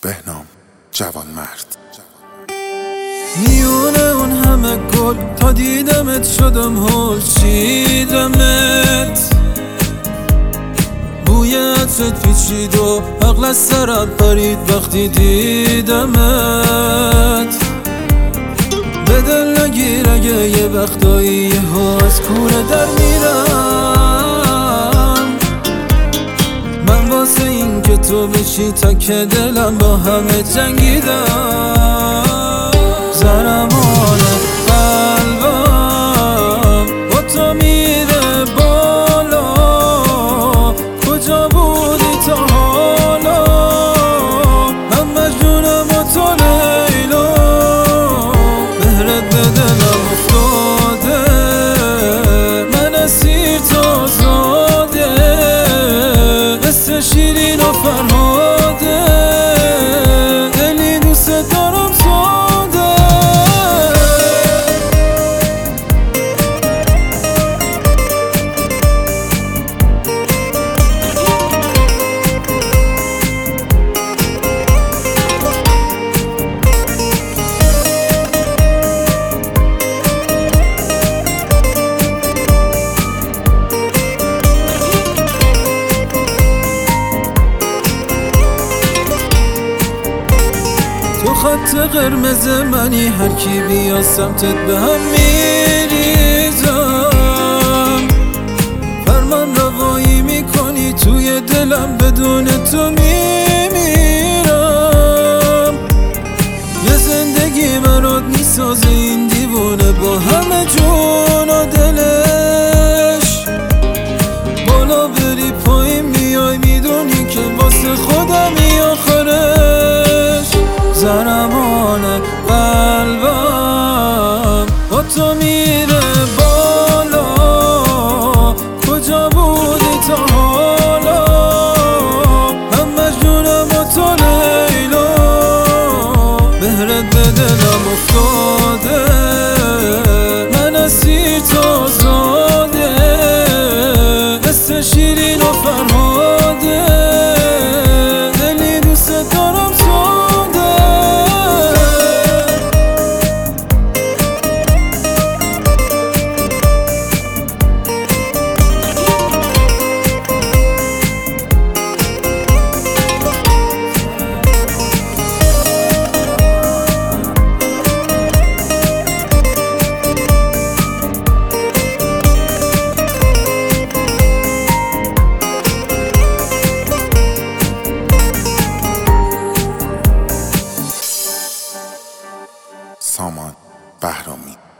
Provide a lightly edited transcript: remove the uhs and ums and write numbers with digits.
بهنام جوانمرد. میونه اون همه گل تا دیدمت شدم هول چیدمت، بوی عطرت پیچید و عقل از سرم پرید وقتی دیدمت. به دل نگیر اگه یه وقتایی یهو از کوره در میرم، من واسه این که تو بشی تک دلم با همه جنگیدم. زرمان قلبم با تو میره بالا، کجا بودی تا حالا؟ من مجنونم و تو لیلا، مهرت به دلم افتاده، من اسیر تو زاده، مثل شیرین و فرهاده، دلی دوست دارم ساده. تو خط قرمز منی، هر کی بیا سمتت به هم میریزم. فرمان روایی میکنی توی دلم، بدون تو میمیرم. یه زندگی برات میسازه این دیوونه با همه جون و دلش. بالا بری پایین میای، میدونی که واسه خودمی آخرش. زرمان قلبم با تو میره بالا، کجا بودی تا حالا؟ من مجنونم و تو لیلا، مهرت به دلم افتاده، من اسیر تو زاده، مثل شیرین و فرهاده، دلی دوست دارم ساده. سامان بهرامی.